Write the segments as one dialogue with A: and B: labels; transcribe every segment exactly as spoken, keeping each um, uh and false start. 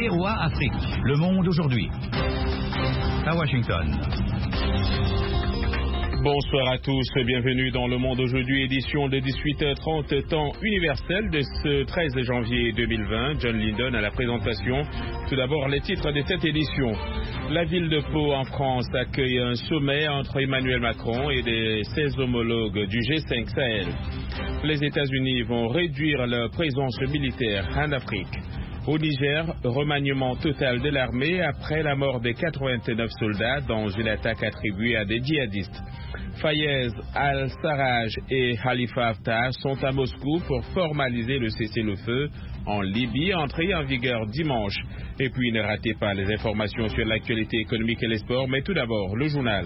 A: V O A Afrique, Le Monde aujourd'hui. À Washington.
B: Bonsoir à tous, bienvenue dans Le Monde aujourd'hui, édition de dix-huit heures trente, temps universel de ce treize janvier deux mille vingt. John Lindon à la présentation. Tout d'abord, les titres de cette édition. La ville de Pau en France accueille un sommet entre Emmanuel Macron et des seize homologues du G cinq Sahel. Les États-Unis vont réduire leur présence militaire en Afrique. Au Niger, remaniement total de l'armée après la mort des quatre-vingt-neuf soldats dans une attaque attribuée à des djihadistes. Fayez al-Sarraj et Khalifa Haftar sont à Moscou pour formaliser le cessez-le-feu en Libye, entré en vigueur dimanche. Et puis ne ratez pas les informations sur l'actualité économique et les sports, mais tout d'abord le journal.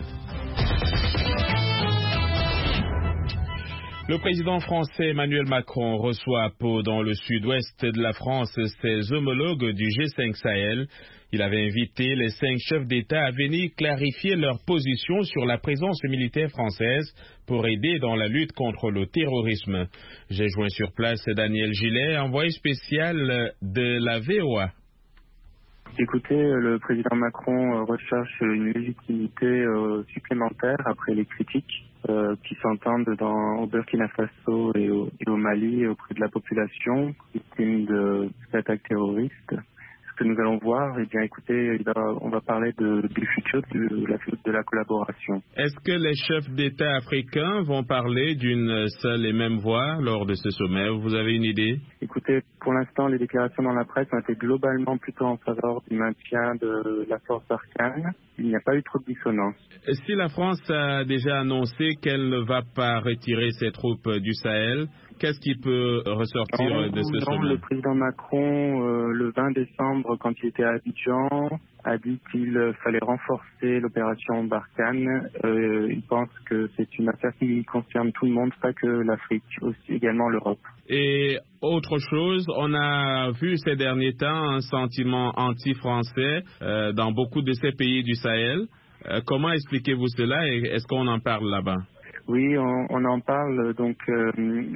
B: Le président français Emmanuel Macron reçoit à Pau, dans le sud-ouest de la France, ses homologues du G cinq Sahel. Il avait invité les cinq chefs d'État à venir clarifier leur position sur la présence militaire française pour aider dans la lutte contre le terrorisme. J'ai joint sur place Daniel Gillet, envoyé spécial de la V O A.
C: Écoutez, le président Macron recherche une légitimité euh, supplémentaire après les critiques euh, qui s'entendent dans, au Burkina Faso et au, et au Mali auprès de la population victime de d'attaques terroristes. Ce que nous allons voir, eh bien, écoutez, il va, on va parler de, du futur de la, de la collaboration.
B: Est-ce que les chefs d'État africains vont parler d'une seule et même voix lors de ce sommet? Vous avez une idée?
C: Écoutez, pour l'instant, les déclarations dans la presse ont été globalement plutôt en faveur du maintien de la force Barkhane. Il n'y a pas eu trop de dissonance.
B: Si la France a déjà annoncé qu'elle ne va pas retirer ses troupes du Sahel, qu'est-ce qui peut ressortir
C: non,
B: de ce
C: non,
B: sommet?
C: Le président Macron, euh, le vingt décembre, quand il était à Abidjan, a dit qu'il fallait renforcer l'opération Barkhane. Euh, il pense que c'est une affaire qui concerne tout le monde, pas que l'Afrique, aussi également l'Europe.
B: Et autre chose, on a vu ces derniers temps un sentiment anti-français euh, dans beaucoup de ces pays du Sahel. Euh, comment expliquez-vous cela et est-ce qu'on en parle là-bas?
C: Oui, on, on en parle. Donc, euh,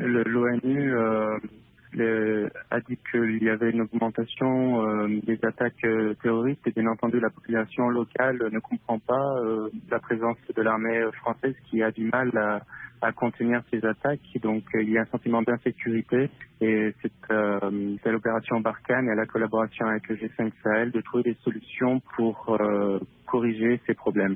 C: l'ONU euh, le, a dit qu'il y avait une augmentation euh, des attaques euh, terroristes et bien entendu la population locale ne comprend pas euh, la présence de l'armée française qui a du mal à, à contenir ces attaques. Donc, euh, il y a un sentiment d'insécurité et c'est euh, à l'opération Barkhane et à la collaboration avec le G cinq Sahel de trouver des solutions pour euh, corriger ces problèmes.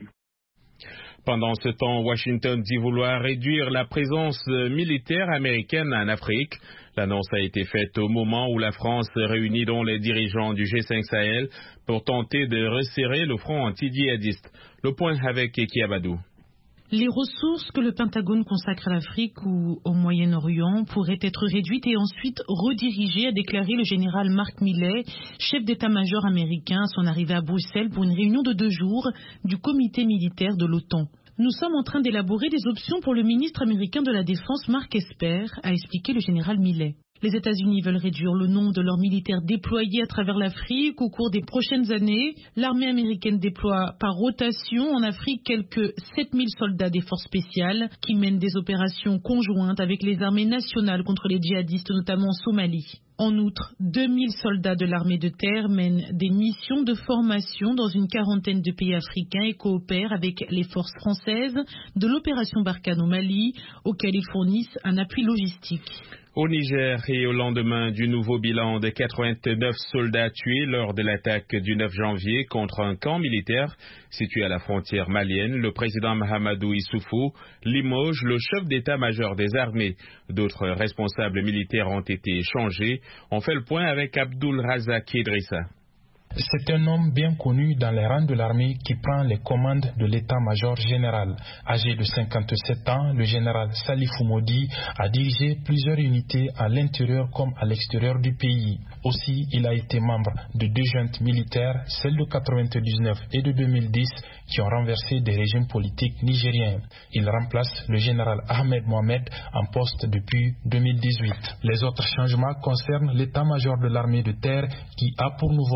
B: Pendant ce temps, Washington dit vouloir réduire la présence militaire américaine en Afrique. L'annonce a été faite au moment où la France réunit donc les dirigeants du G cinq Sahel pour tenter de resserrer le front anti-djihadiste. Le point avec Eki Abadou.
D: Les ressources que le Pentagone consacre à l'Afrique ou au Moyen-Orient pourraient être réduites et ensuite redirigées, a déclaré le général Mark Milley, chef d'état-major américain, à son arrivée à Bruxelles pour une réunion de deux jours du comité militaire de l'OTAN. Nous sommes en train d'élaborer des options pour le ministre américain de la Défense, Mark Esper, a expliqué le général Milley. Les États-Unis veulent réduire le nombre de leurs militaires déployés à travers l'Afrique au cours des prochaines années. L'armée américaine déploie par rotation en Afrique quelques sept mille soldats des forces spéciales qui mènent des opérations conjointes avec les armées nationales contre les djihadistes, notamment en Somalie. En outre, deux mille soldats de l'armée de terre mènent des missions de formation dans une quarantaine de pays africains et coopèrent avec les forces françaises de l'opération Barkhane au Mali, auxquelles ils fournissent un appui logistique.
B: Au Niger et au lendemain du nouveau bilan de quatre-vingt-neuf soldats tués lors de l'attaque du neuf janvier contre un camp militaire situé à la frontière malienne, le président Mahamadou Issoufou limoge le chef d'état-major des armées. D'autres responsables militaires ont été changés. On fait le point avec Abdul Razak Idrissa.
E: C'est un homme bien connu dans les rangs de l'armée qui prend les commandes de l'état-major général. Âgé de cinquante-sept ans, le général Salifou Modi a dirigé plusieurs unités à l'intérieur comme à l'extérieur du pays. Aussi, il a été membre de deux juntes militaires, celles de quatre-vingt-dix-neuf et de deux mille dix, qui ont renversé des régimes politiques nigériens. Il remplace le général Ahmed Mohamed en poste depuis deux mille dix-huit. Les autres changements concernent l'état-major de l'armée de terre qui a pour nouveau patron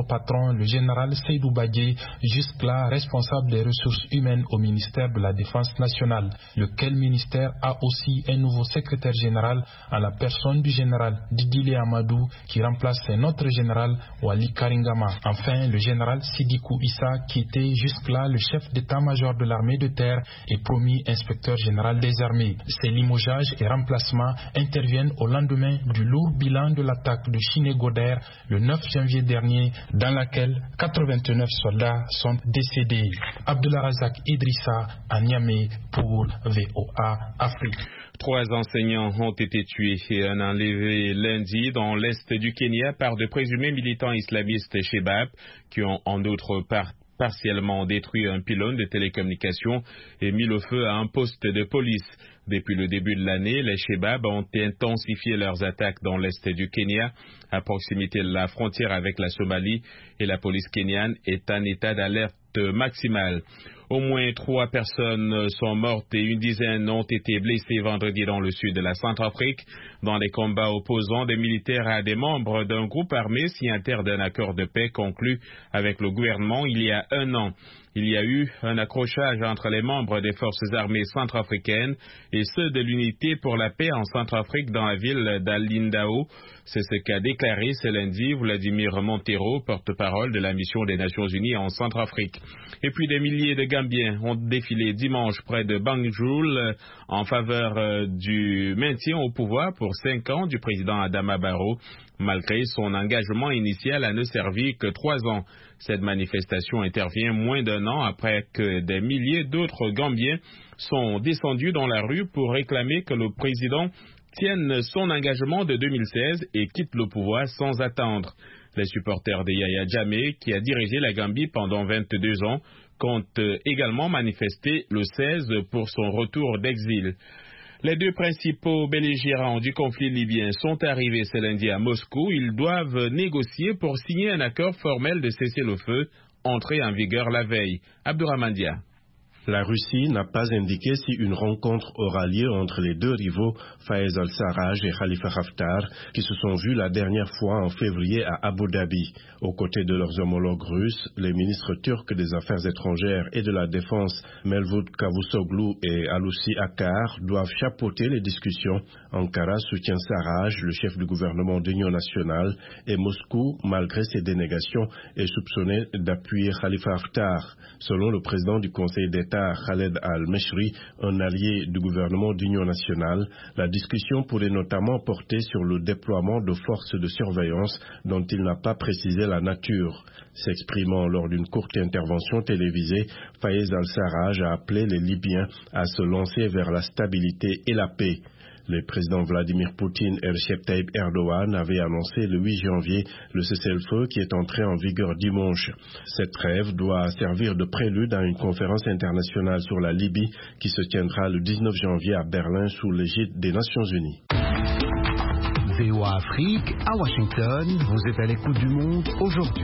E: remplaçant le général Seydou Badji, jusque-là responsable des ressources humaines au ministère de la Défense nationale, lequel ministère a aussi un nouveau secrétaire général à la personne du général Didile Amadou qui remplace un autre général, Wali Karingama. Enfin, le général Sidikou Issa, qui était jusque-là le chef d'état-major de l'armée de terre, est promu inspecteur général des armées. Ces limogeages et remplacements interviennent au lendemain du lourd bilan de l'attaque de Chiné-Goder le neuf janvier dernier, dans laquelle quatre-vingt-neuf soldats sont décédés. Abdullah Razak Idrissa à Niamey pour V O A Afrique.
B: Trois enseignants ont été tués et un enlevé lundi dans l'est du Kenya par de présumés militants islamistes Shebab qui ont en outre par partiellement détruit un pylône de télécommunications et mis le feu à un poste de police. Depuis le début de l'année, les Shebab ont intensifié leurs attaques dans l'est du Kenya, à proximité de la frontière avec la Somalie, et la police kenyane est en état d'alerte maximale. Au moins trois personnes sont mortes et une dizaine ont été blessées vendredi dans le sud de la Centrafrique dans les combats opposant des militaires à des membres d'un groupe armé signataire d'un accord de paix conclu avec le gouvernement il y a un an. Il y a eu un accrochage entre les membres des forces armées centrafricaines et ceux de l'unité pour la paix en Centrafrique dans la ville d'Alindao. C'est ce qu'a déclaré ce lundi Vladimir Montero, porte-parole de la mission des Nations Unies en Centrafrique. Et puis des milliers de Gambiens ont défilé dimanche près de Banjul en faveur du maintien au pouvoir pour cinq ans du président Adama Barrow, malgré son engagement initial à ne servir que trois ans. Cette manifestation intervient moins d'un an après que des milliers d'autres Gambiens sont descendus dans la rue pour réclamer que le président tienne son engagement de deux mille seize et quitte le pouvoir sans attendre. Les supporters de Yaya Jammeh, qui a dirigé la Gambie pendant vingt-deux ans, comptent également manifester le seize pour son retour d'exil. Les deux principaux belligérants du conflit libyen sont arrivés ce lundi à Moscou. Ils doivent négocier pour signer un accord formel de cessez-le-feu entré en vigueur la veille. Abdourahmane Dia.
F: La Russie n'a pas indiqué si une rencontre aura lieu entre les deux rivaux, Fayez al-Sarraj et Khalifa Haftar, qui se sont vus la dernière fois en février à Abu Dhabi. Aux côtés de leurs homologues russes, les ministres turcs des Affaires étrangères et de la Défense, Mevlut Cavusoglu et Hulusi Akar, doivent chapeauter les discussions. Ankara soutient Sarraj, le chef du gouvernement d'union nationale, et Moscou, malgré ses dénégations, est soupçonné d'appuyer Khalifa Haftar. Selon le président du Conseil d'État, Khaled al-Meshri, un allié du gouvernement d'union nationale, la discussion pourrait notamment porter sur le déploiement de forces de surveillance dont il n'a pas précisé la nature. S'exprimant lors d'une courte intervention télévisée, Fayez al-Sarraj a appelé les Libyens à se lancer vers la stabilité et la paix. Le président Vladimir Poutine et Recep Tayyip Erdogan avaient annoncé le huit janvier le cessez-le-feu qui est entré en vigueur dimanche. Cette trêve doit servir de prélude à une conférence internationale sur la Libye qui se tiendra le dix-neuf janvier à Berlin sous l'égide des Nations Unies.
A: V O A Afrique, à Washington, vous êtes à l'écoute du monde aujourd'hui.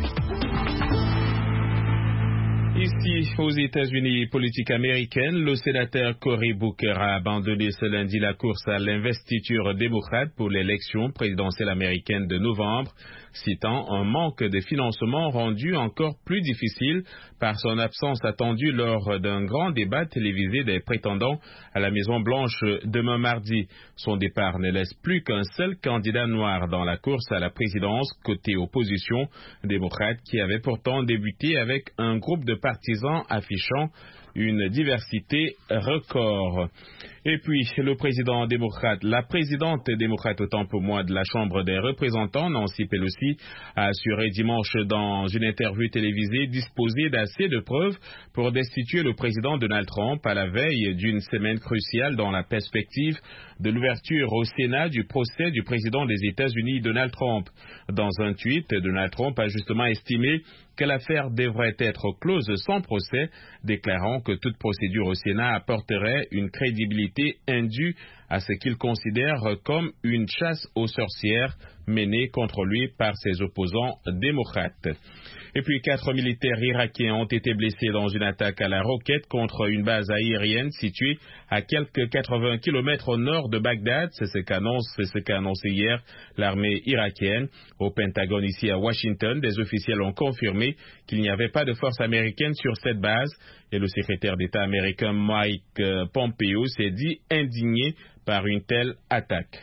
B: Ici, aux États-Unis, politique américaine, le sénateur Cory Booker a abandonné ce lundi la course à l'investiture démocrate pour l'élection présidentielle américaine de novembre, citant un manque de financement rendu encore plus difficile par son absence attendue lors d'un grand débat télévisé des prétendants à la Maison-Blanche demain mardi. Son départ ne laisse plus qu'un seul candidat noir dans la course à la présidence, côté opposition démocrate, qui avait pourtant débuté avec un groupe de partisans affichant une diversité record. Et puis, le président démocrate, la présidente démocrate autant pour moi de la Chambre des représentants, Nancy Pelosi, a assuré dimanche dans une interview télévisée disposer d'assez de preuves pour destituer le président Donald Trump à la veille d'une semaine cruciale dans la perspective de l'ouverture au Sénat du procès du président des États-Unis, Donald Trump. Dans un tweet, Donald Trump a justement estimé que l'affaire devrait être close sans procès, déclarant que toute procédure au Sénat apporterait une crédibilité indue à ce qu'il considère comme une chasse aux sorcières menée contre lui par ses opposants démocrates. Et puis quatre militaires irakiens ont été blessés dans une attaque à la roquette contre une base aérienne située à quelques quatre-vingts kilomètres au nord de Bagdad. C'est ce qu'annonce, c'est ce qu'a annoncé hier l'armée irakienne. Au Pentagone ici à Washington, des officiels ont confirmé qu'il n'y avait pas de force américaine sur cette base et le secrétaire d'État américain Mike Pompeo s'est dit indigné par une telle attaque.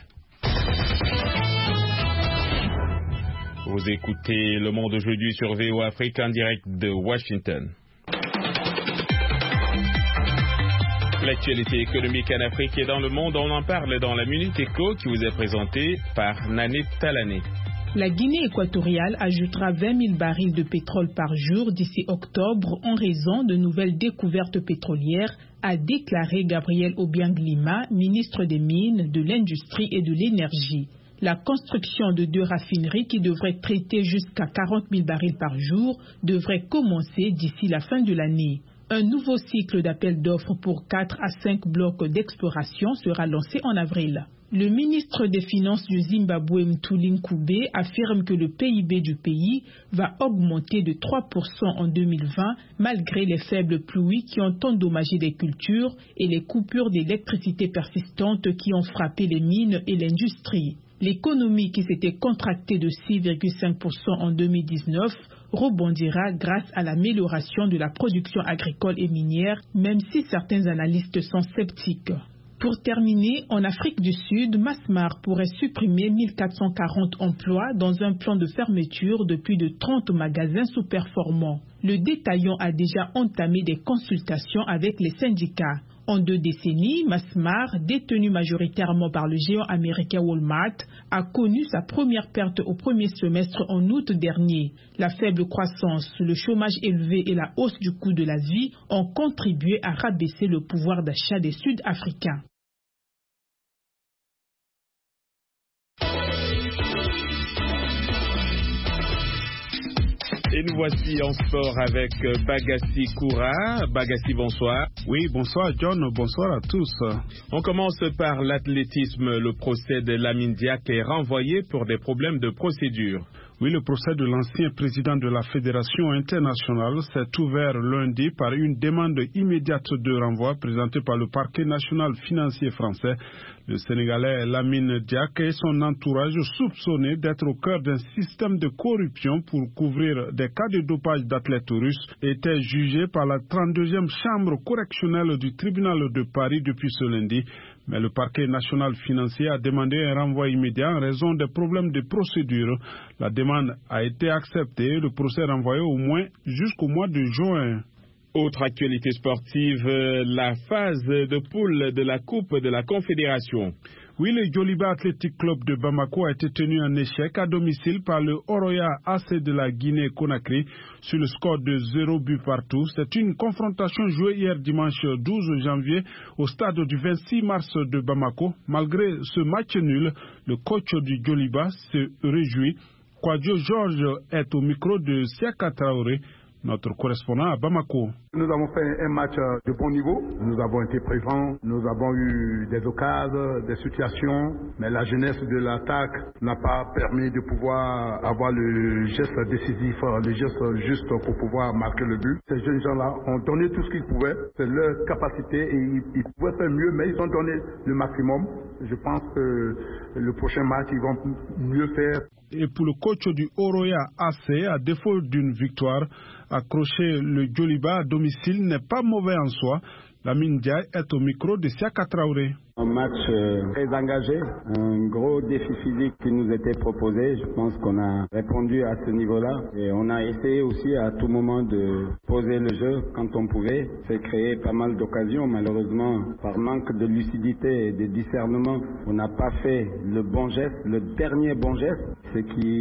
B: Vous écoutez Le Monde aujourd'hui sur V O Afrique en direct de Washington. L'actualité économique en Afrique et dans le monde, on en parle dans la Minute Éco qui vous est présentée par Nanette Talané.
G: La Guinée équatoriale ajoutera vingt mille barils de pétrole par jour d'ici octobre en raison de nouvelles découvertes pétrolières, a déclaré Gabriel Obiang-Lima, ministre des Mines, de l'Industrie et de l'Énergie. La construction de deux raffineries qui devraient traiter jusqu'à quarante mille barils par jour devrait commencer d'ici la fin de l'année. Un nouveau cycle d'appel d'offres pour quatre à cinq blocs d'exploration sera lancé en avril. Le ministre des Finances du Zimbabwe, Mthuli Ncube, affirme que le P I B du pays va augmenter de trois pour cent en deux mille vingt malgré les faibles pluies qui ont endommagé les cultures et les coupures d'électricité persistantes qui ont frappé les mines et l'industrie. L'économie qui s'était contractée de six virgule cinq pour cent en deux mille dix-neuf rebondira grâce à l'amélioration de la production agricole et minière, même si certains analystes sont sceptiques. Pour terminer, en Afrique du Sud, Masmar pourrait supprimer mille quatre cent quarante emplois dans un plan de fermeture de plus de trente magasins sous-performants. Le détaillant a déjà entamé des consultations avec les syndicats. En deux décennies, Masmar, détenu majoritairement par le géant américain Walmart, a connu sa première perte au premier semestre en août dernier. La faible croissance, le chômage élevé et la hausse du coût de la vie ont contribué à rabaisser le pouvoir d'achat des Sud-Africains.
B: Et nous voici en sport avec Bagassi Koura. Bagassi, bonsoir.
H: Oui, bonsoir John, bonsoir à tous.
B: On commence par l'athlétisme. Le procès de Lamine Diack est renvoyé pour des problèmes de procédure.
H: Oui, le procès de l'ancien président de la Fédération internationale s'est ouvert lundi par une demande immédiate de renvoi présentée par le parquet national financier français. Le Sénégalais Lamine Diack et son entourage soupçonnés d'être au cœur d'un système de corruption pour couvrir des cas de dopage d'athlètes russes étaient jugés par la trente-deuxième chambre correctionnelle du tribunal de Paris depuis ce lundi. Mais le parquet national financier a demandé un renvoi immédiat en raison des problèmes de procédure. La demande a été acceptée, le procès renvoyé au moins jusqu'au mois de juin.
B: Autre actualité sportive, la phase de poule de la Coupe de la Confédération.
H: Oui, le Djoliba Athletic Club de Bamako a été tenu en échec à domicile par le Oroya A C de la Guinée-Conakry sur le score de zéro but partout. C'est une confrontation jouée hier dimanche douze janvier au stade du vingt-six mars de Bamako. Malgré ce match nul, le coach du Djoliba se réjouit. Kwadjo Georges est au micro de Siaka Traoré, notre correspondant à Bamako.
I: Nous avons fait un match de bon niveau. Nous avons été présents, nous avons eu des occasions, des situations, mais la jeunesse de l'attaque n'a pas permis de pouvoir avoir le geste décisif, le geste juste pour pouvoir marquer le but. Ces jeunes gens-là ont donné tout ce qu'ils pouvaient, c'est leur capacité et ils, ils pouvaient faire mieux, mais ils ont donné le maximum. Je pense que le prochain match, ils vont mieux faire.
H: Et pour le coach du Oroya A C, à défaut d'une victoire, accrocher le Djoliba à domicile n'est pas mauvais en soi. Lamine Diack est au micro de Siaka Traoré.
J: Un match euh, très engagé, un gros défi physique qui nous était proposé. Je pense qu'on a répondu à ce niveau-là et on a essayé aussi à tout moment de poser le jeu quand on pouvait. C'est créé pas mal d'occasions. Malheureusement, par manque de lucidité et de discernement, on n'a pas fait le bon geste, le dernier bon geste, ce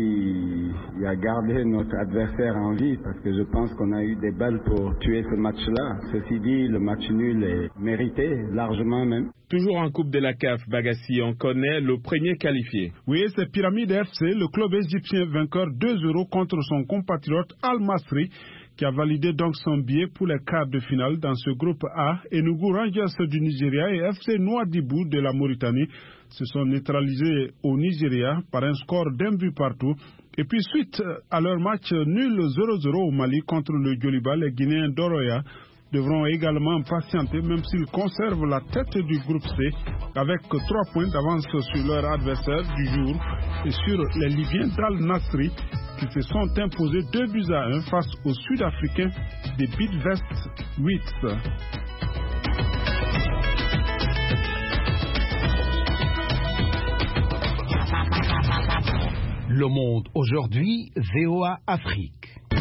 J: qui a gardé notre adversaire en vie parce que je pense qu'on a eu des balles pour tuer ce match-là. Ceci dit, le match nul est mérité, largement même.
B: Toujours en Coupe de la C A F, Bagassi en connaît le premier qualifié.
H: Oui, c'est Pyramide F C, le club égyptien vainqueur deux zéro contre son compatriote Al Masry, qui a validé donc son billet pour les quarts de finale dans ce groupe A. Enugu Rangers du Nigeria et F C Nouadhibou de la Mauritanie se sont neutralisés au Nigeria par un score d'un but partout. Et puis suite à leur match nul zéro zéro au Mali contre le Djoliba, les Guinéens d'Oroya devront également patienter, même s'ils conservent la tête du groupe C avec trois points d'avance sur leur adversaire du jour et sur les Libyens d'Al Nasri qui se sont imposés deux buts à un face aux Sud-Africains des Bidvest huit.
A: Le Monde aujourd'hui, V O A Afrique.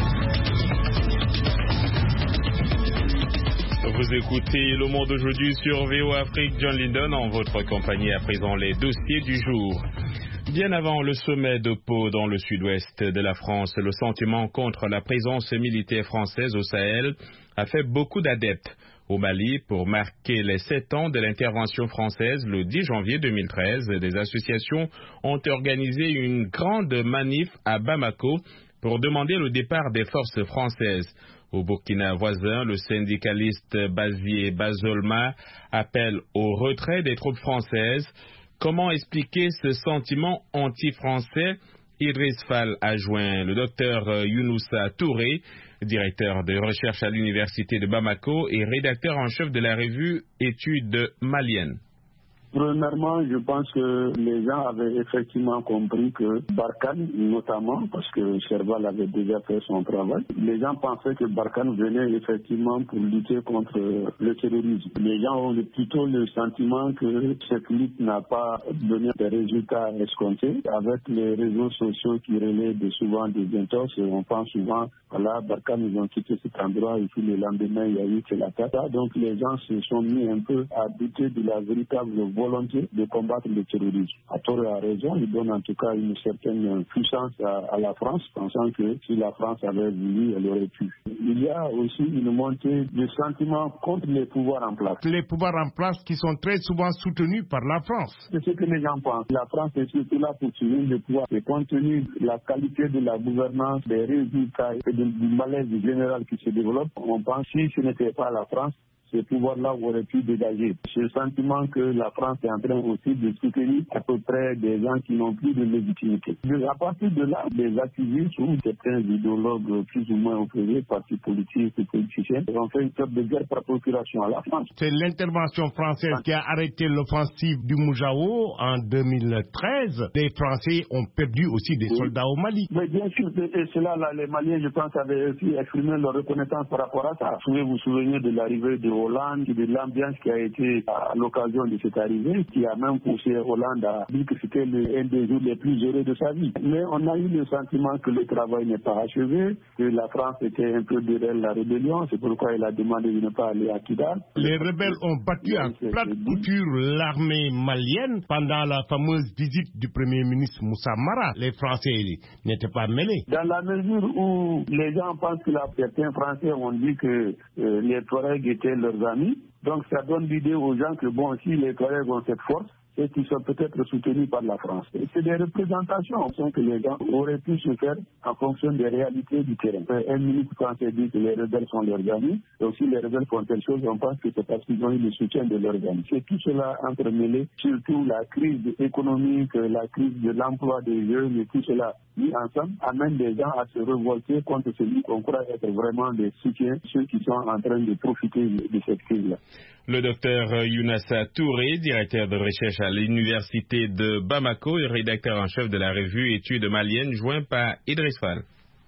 B: Vous écoutez Le Monde aujourd'hui sur V O A Afrique. John Lindon en votre compagnie, à présent les dossiers du jour. Bien avant le sommet de Pau dans le sud-ouest de la France, le sentiment contre la présence militaire française au Sahel a fait beaucoup d'adeptes. Au Mali, pour marquer les sept ans de l'intervention française, le dix janvier deux mille treize, des associations ont organisé une grande manif à Bamako pour demander le départ des forces françaises. Au Burkina voisin, le syndicaliste Bazier Bazolma appelle au retrait des troupes françaises. Comment expliquer ce sentiment anti-français? Idriss Fall a joint le docteur Younoussa Touré, directeur de recherche à l'université de Bamako et rédacteur en chef de la revue Études maliennes.
K: Premièrement, je pense que les gens avaient effectivement compris que Barkhane, notamment, parce que Serval avait déjà fait son travail, les gens pensaient que Barkhane venait effectivement pour lutter contre le terrorisme. Les gens ont plutôt le sentiment que cette lutte n'a pas donné des résultats escomptés. Avec les réseaux sociaux qui relaient de souvent des intox, on pense souvent, voilà, Barkhane, ils ont quitté cet endroit et puis le lendemain, il y a eu que la cata. Donc les gens se sont mis un peu à douter de la véritable volonté de combattre le terrorisme. À tort et à raison, il donne en tout cas une certaine puissance à, à la France, pensant que si la France avait voulu, elle aurait pu. Il y a aussi une montée de sentiments contre les pouvoirs en place.
L: Les pouvoirs en place qui sont très souvent soutenus par la France.
K: C'est ce que les gens pensent. La France est surtout là pour soutenir le pouvoir. Et compte tenu de la qualité de la gouvernance, des résultats et du malaise général qui se développe, on pense que si ce n'était pas la France, ce pouvoir-là aurait pu dégager. Ce sentiment que la France est en train aussi de soutenir à peu près des gens qui n'ont plus de légitimité. À partir de là, des activistes ou certains idéologues plus ou moins opposés, partis politiques et politiciens, ont fait une sorte de guerre par procuration à la France.
L: C'est l'intervention française qui a arrêté l'offensive du Moujao en deux mille treize. Les Français ont perdu aussi des oui. soldats au Mali.
K: Mais bien sûr, et cela, là, les Maliens, je pense, avaient aussi exprimé leur reconnaissance par rapport à ça. Vous vous souvenez de l'arrivée de Hollande, de l'ambiance qui a été à l'occasion de cette arrivée, qui a même poussé Hollande à dire que c'était un des jours les plus heureux de sa vie. Mais on a eu le sentiment que le travail n'est pas achevé, que la France était un peu derrière la rébellion, c'est pourquoi elle a demandé de ne pas aller à Kidal.
L: Les rebelles ont battu en plate couture l'armée malienne pendant la fameuse visite du Premier ministre Moussa Mara. Les Français n'étaient pas mêlés.
K: Dans la mesure où les gens pensent que là, certains Français ont dit que euh, les Touaregs étaient leurs amis, donc ça donne l'idée aux gens que bon, si les Touaregs ont cette force, et qui sont peut-être soutenus par la France. Et c'est des représentations que les gens auraient pu se faire en fonction des réalités du terrain. Un ministre français dit que les rebelles sont leurs amis, et aussi les rebelles font telle chose, on pense que c'est parce qu'ils ont eu le soutien de leurs amis. C'est tout cela entremêlé, surtout la crise économique, la crise de l'emploi des jeunes, et tout cela mis ensemble, amène les gens à se révolter contre celui qu'on croit être vraiment des soutiens, ceux qui sont en train de profiter de cette crise-là.
B: Le docteur Younoussa Touré, directeur de recherche à l'université de Bamako et rédacteur en chef de la revue Études maliennes, joint par Idriss Fall.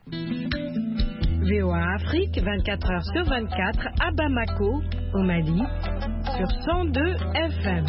M: V O A Afrique, vingt-quatre heures sur vingt-quatre, à Bamako, au Mali, sur cent deux F M.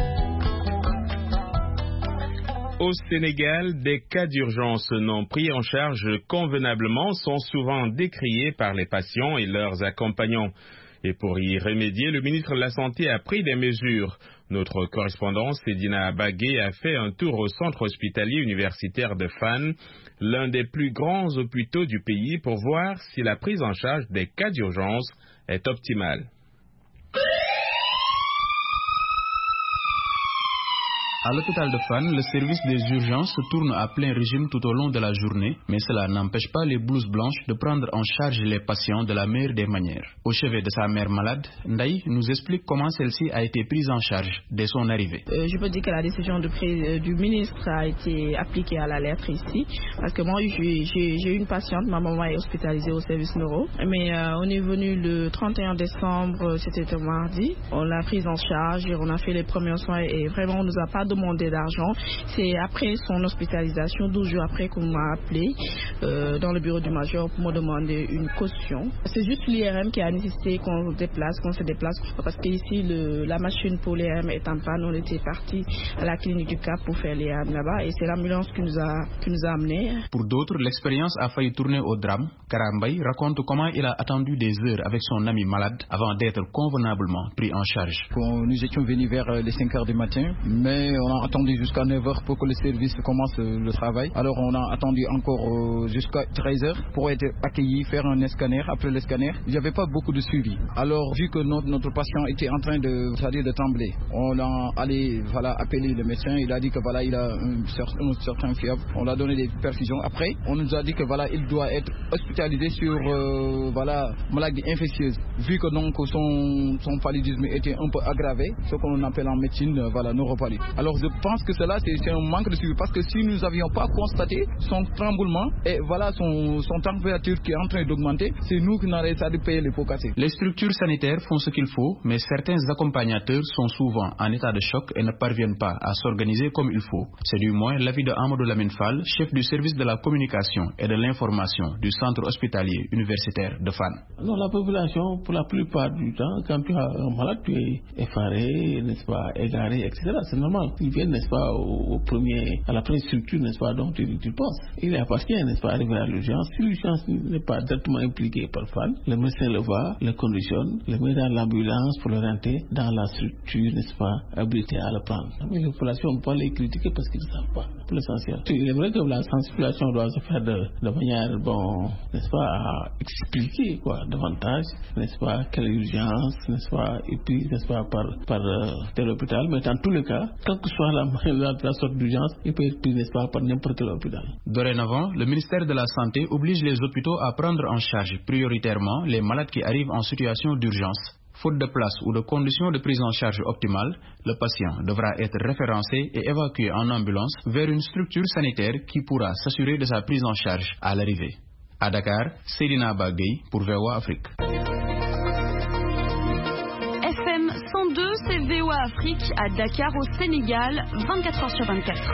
B: Au Sénégal, des cas d'urgence non pris en charge convenablement sont souvent décriés par les patients et leurs accompagnants. Et pour y remédier, le ministre de la Santé a pris des mesures. Notre correspondante Sedina Bagué a fait un tour au centre hospitalier universitaire de Fann, l'un des plus grands hôpitaux du pays, pour voir si la prise en charge des cas d'urgence est optimale.
N: À l'hôpital de Fann, le service des urgences tourne à plein régime tout au long de la journée, mais cela n'empêche pas les blouses blanches de prendre en charge les patients de la meilleure des manières. Au chevet de sa mère malade, Ndaï nous explique comment celle-ci a été prise en charge dès son arrivée.
O: Euh, je peux dire que la décision de prise du ministre a été appliquée à la lettre ici, parce que moi j'ai une patiente, ma maman est hospitalisée au service neuro, mais euh, on est venu le trente et un décembre, c'était un mardi, on l'a prise en charge, on a fait les premiers soins et vraiment on nous a pas demandé d'argent. C'est après son hospitalisation, douze jours après, qu'on m'a appelé euh, dans le bureau du major pour me demander une caution. C'est juste l'I R M qui a nécessité qu'on se déplace, qu'on se déplace, parce qu'ici la machine pour l'I R M est en panne. On était parti à la clinique du Cap pour faire l'I R M là-bas et c'est l'ambulance qui nous a qui nous a amenés.
N: Pour d'autres, l'expérience a failli tourner au drame. Karambay raconte comment il a attendu des heures avec son ami malade avant d'être convenablement pris en charge.
P: Nous étions venus vers les cinq heures du matin, mais on a attendu jusqu'à neuf heures pour que le service commence le travail. Alors on a attendu encore jusqu'à treize heures pour être accueilli, faire un scanner. Après le scanner, il n'y avait pas beaucoup de suivi. Alors vu que notre, notre patient était en train de, c'est-à-dire de trembler, on a allé voilà, appeler le médecin. Il a dit que voilà, il a un certain, un certain fièvre. On a donné des perfusions. Après, on nous a dit que voilà, il doit être hospitalisé sur euh, voilà, maladie infectieuse. Vu que donc son, son paludisme était un peu aggravé, ce qu'on appelle en médecine voilà, neuropaludisme. Alors je pense que cela c'est un manque de suivi parce que si nous n'avions pas constaté son tremblement et voilà son, son température qui est en train d'augmenter, c'est nous qui n'aurions pas de payer les pots cassés.
N: Les structures sanitaires font ce qu'il faut, mais certains accompagnateurs sont souvent en état de choc et ne parviennent pas à s'organiser comme il faut. C'est du moins l'avis de Amadou Lamine Fall, chef du service de la communication et de l'information du centre hospitalier universitaire de Fann.
Q: Non, la population, pour la plupart du temps, quand tu as un malade, tu es effaré, n'est-ce pas, égaré, et cetera. C'est normal. Ils viennent, n'est-ce pas, au, au premier, à la première structure, n'est-ce pas, dont tu, tu penses. Il appartient, n'est-ce pas, arriver à l'urgence. Si l'urgence n'est pas directement impliquée par Fann, le médecin le voit, le conditionne, le met dans l'ambulance pour l'orienter dans la structure, n'est-ce pas, habilitée à le prendre. Mais la population, on ne peut pas les critiquer parce qu'ils ne savent pas, pour l'essentiel. Il est vrai que la sensibilisation doit se faire de, de manière, bon, n'est-ce pas, à expliquer, quoi, davantage, n'est-ce pas, quelle urgence, n'est-ce pas, et puis, n'est-ce pas, par, par euh, tel hôpital. Mais dans tous les cas, quelle que soit la, la, la sorte d'urgence, il peut être pris, n'est-ce pas, par n'importe quel hôpital.
N: Dorénavant, le ministère de la Santé oblige les hôpitaux à prendre en charge prioritairement les malades qui arrivent en situation d'urgence. Faute de place ou de conditions de prise en charge optimales, le patient devra être référencé et évacué en ambulance vers une structure sanitaire qui pourra s'assurer de sa prise en charge à l'arrivée. À Dakar, Seydina Bagay pour V O A Afrique.
R: F M cent deux, c'est V O A Afrique à Dakar au Sénégal, vingt-quatre heures sur vingt-quatre.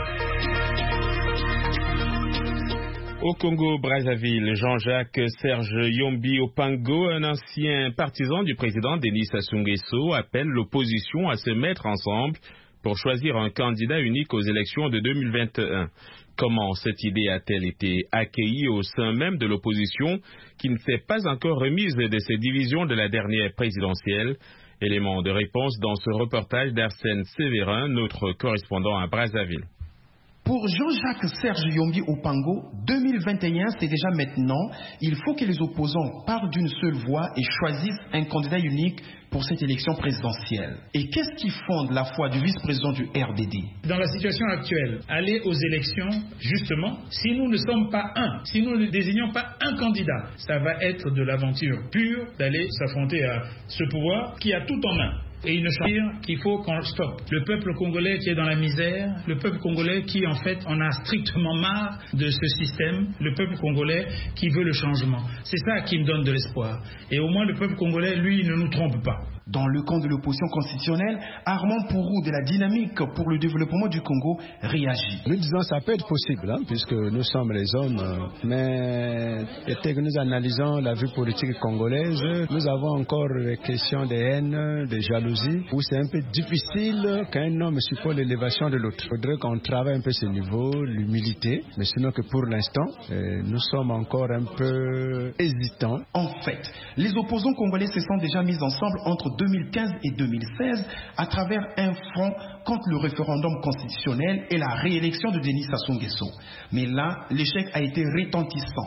B: Au Congo-Brazzaville, Jean-Jacques Serge Yombi Opango, un ancien partisan du président Denis Sassou Nguesso, appelle l'opposition à se mettre ensemble pour choisir un candidat unique aux élections de deux mille vingt et un. Comment cette idée a-t-elle été accueillie au sein même de l'opposition qui ne s'est pas encore remise de ses divisions de la dernière présidentielle? Élément de réponse dans ce reportage d'Arsène Sévérin, notre correspondant à Brazzaville.
S: Pour Jean-Jacques Serge Yombi Opango, deux mille vingt et un, c'est déjà maintenant. Il faut que les opposants parlent d'une seule voix et choisissent un candidat unique pour cette élection présidentielle. Et qu'est-ce qui fonde la foi du vice-président du R D D?
T: Dans la situation actuelle, aller aux élections, justement, si nous ne sommes pas un, si nous ne désignons pas un candidat, ça va être de l'aventure pure d'aller s'affronter à ce pouvoir qui a tout en main. Et il ne change pas qu'il faut qu'on stoppe. Le peuple congolais qui est dans la misère, le peuple congolais qui en fait en a strictement marre de ce système, le peuple congolais qui veut le changement. C'est ça qui me donne de l'espoir. Et au moins le peuple congolais, lui, ne nous trompe pas.
S: Dans le camp de l'opposition constitutionnelle, Armand Pourou de la Dynamique pour le développement du Congo réagit.
U: Nous disons que ça peut être possible, hein, puisque nous sommes les hommes, mais dès que nous analysons la vie politique congolaise, nous avons encore des questions de haine, de jalousie, où c'est un peu difficile qu'un homme supporte l'élévation de l'autre. Il faudrait qu'on travaille un peu ce niveau, l'humilité, mais sinon que pour l'instant, euh, nous sommes encore un peu hésitants.
S: En fait, les opposants congolais se sont déjà mis ensemble entre deux mille quinze et deux mille seize à travers un front contre le référendum constitutionnel et la réélection de Denis Sassou Nguesso. Mais là, l'échec a été retentissant.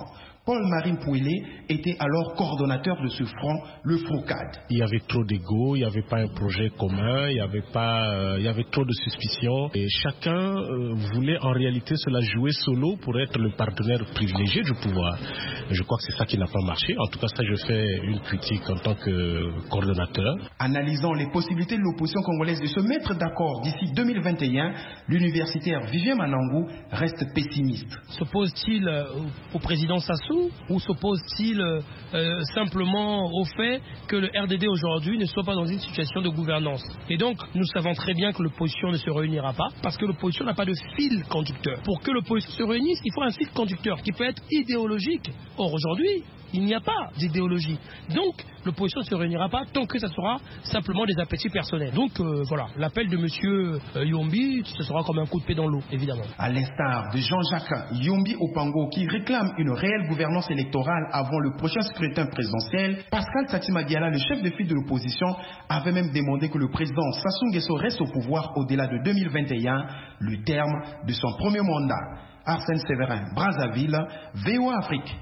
S: Paul-Marie Pouillet était alors coordonnateur de ce front, le FROCAD.
C: Il y avait trop d'ego, il n'y avait pas un projet commun, il y avait pas, euh, il y avait trop de suspicions et chacun euh, voulait en réalité se la jouer solo pour être le partenaire privilégié du pouvoir. Et je crois que c'est ça qui n'a pas marché. En tout cas, ça, je fais une critique en tant que coordonnateur.
S: Analysant les possibilités de l'opposition congolaise de se mettre d'accord d'ici deux mille vingt et un, l'universitaire Vivien Manangou reste pessimiste.
V: S'oppose-t-il au président Sassou ou s'oppose-t-il euh, simplement au fait que le R D D aujourd'hui ne soit pas dans une situation de gouvernance? Et donc, nous savons très bien que l'opposition ne se réunira pas parce que l'opposition n'a pas de fil conducteur. Pour que l'opposition se réunisse, il faut un fil conducteur qui peut être idéologique. Or, aujourd'hui, il n'y a pas d'idéologie. Donc, l'opposition ne se réunira pas tant que ça sera simplement des appétits personnels. Donc, euh, voilà, l'appel de M. Euh, Yombi, ce sera comme un coup de pied dans l'eau, évidemment.
S: À l'instar de Jean-Jacques Yombi Opango, qui réclame une réelle gouvernance électorale avant le prochain scrutin présidentiel, Pascal Satima Diala, le chef de file de l'opposition, avait même demandé que le président Sassou Nguesso reste au pouvoir au-delà de deux mille vingt et un, le terme de son premier mandat. Arsène Séverin, Brazzaville, V O A Afrique.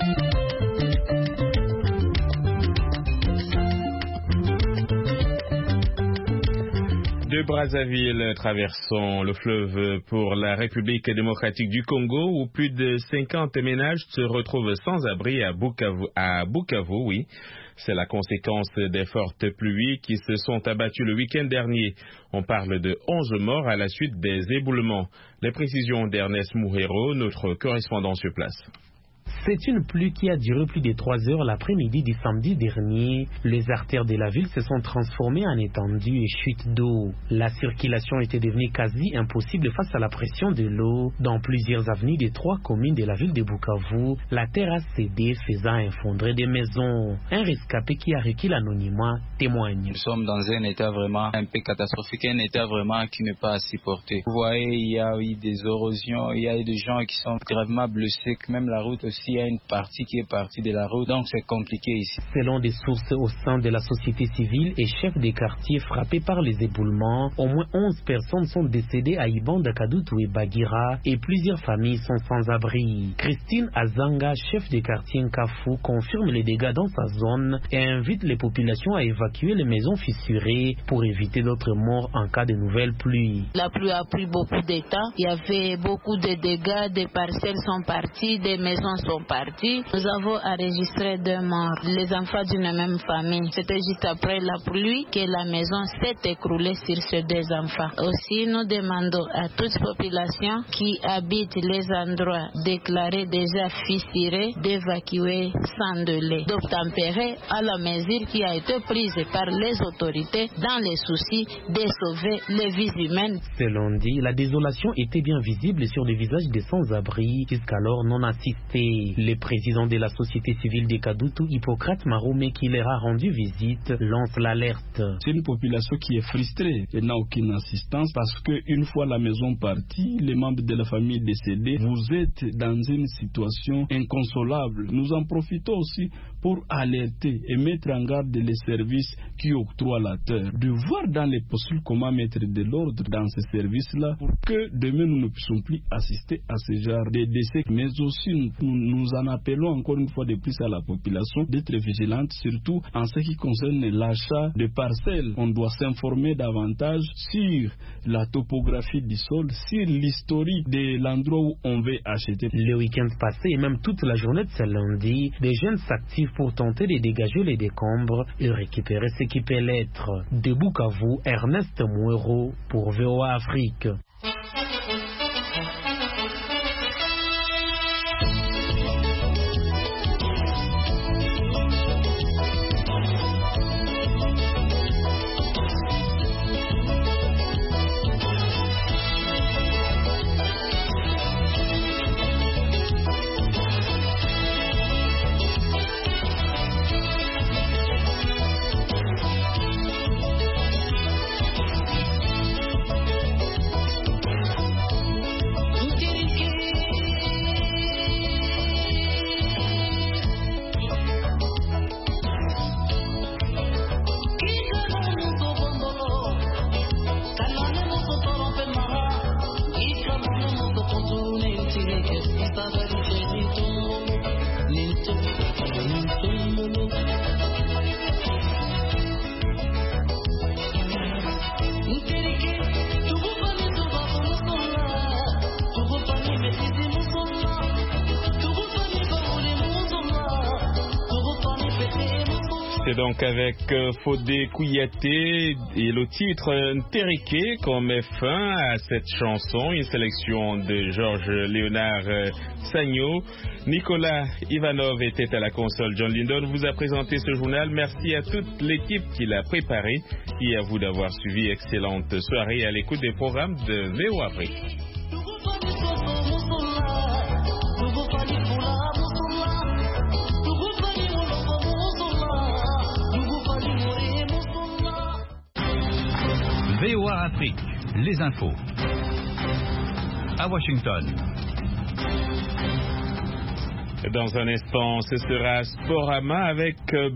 B: De Brazzaville, traversons le fleuve pour la République démocratique du Congo, où plus de cinquante ménages se retrouvent sans abri à Bukavu. À Bukavu, oui. C'est la conséquence des fortes pluies qui se sont abattues le week-end dernier. On parle de onze morts à la suite des éboulements. Les précisions d'Ernest Mouhero, notre correspondant sur place.
W: C'est une pluie qui a duré plus de trois heures l'après-midi du samedi dernier. Les artères de la ville se sont transformées en étendues et chutes d'eau. La circulation était devenue quasi impossible face à la pression de l'eau. Dans plusieurs avenues des trois communes de la ville de Bukavu, la terre a cédé, faisant effondrer des maisons. Un rescapé qui a requis l'anonymat témoigne.
X: Nous sommes dans un état vraiment un peu catastrophique, un état vraiment qui n'est pas à supporter. Vous voyez, il y a eu des érosions, il y a eu des gens qui sont gravement blessés, même la route aussi. Il y a une partie qui est partie de la route, donc c'est compliqué ici.
W: Selon des sources au sein de la société civile et chefs des quartiers frappés par les éboulements, au moins onze personnes sont décédées à Ibanda, Kadutu et Bagira et plusieurs familles sont sans abri. Christine Azanga, chef des quartiers Nkafu, confirme les dégâts dans sa zone et invite les populations à évacuer les maisons fissurées pour éviter d'autres morts en cas de nouvelles pluies.
Y: La pluie a pris beaucoup de temps, il y avait beaucoup de dégâts, des parcelles sont parties, des maisons sont partis. Nous avons enregistré deux morts, les enfants d'une même famille. C'était juste après la pluie que la maison s'est écroulée sur ces deux enfants. Aussi, nous demandons à toute population qui habite les endroits déclarés déjà fissurés d'évacuer sans délai, d'obtempérer à la mesure qui a été prise par les autorités dans les soucis de sauver les vies humaines.
W: Selon dit, la désolation était bien visible sur les visages des sans-abri, jusqu'alors non assistés. Le président de la société civile de Kadutu, Hippocrate Maroumé, qui leur a rendu visite, lance l'alerte.
Z: C'est une population qui est frustrée et n'a aucune assistance parce qu'une fois la maison partie, les membres de la famille décédés, vous êtes dans une situation inconsolable. Nous en profitons aussi pour alerter et mettre en garde les services qui octroient la terre, de voir dans les postures comment mettre de l'ordre dans ces services-là pour que demain nous ne puissions plus assister à ce genre de décès, mais aussi nous, nous en appelons encore une fois de plus à la population d'être vigilante, surtout en ce qui concerne l'achat de parcelles. On doit s'informer davantage sur la topographie du sol, sur l'historique de l'endroit où on veut acheter.
W: Le week-end passé et même toute la journée de ce lundi, des jeunes s'activent pour tenter de dégager les décombres et récupérer ce qui peut l'être. De Bukavu, Ernest Mouhero pour V O A Afrique.
B: C'était donc avec euh, Fodé Kouyaté et le titre Nterike qu'on met fin à cette chanson, une sélection de Georges Léonard euh, Sagno. Nicolas Ivanov était à la console. John Lindon vous a présenté ce journal. Merci à toute l'équipe qui l'a préparé et à vous d'avoir suivi. Excellente soirée à l'écoute des programmes de V O Afrique.
D: V O A Afrique, les infos. À Washington.
B: Dans un instant, ce sera Sporama avec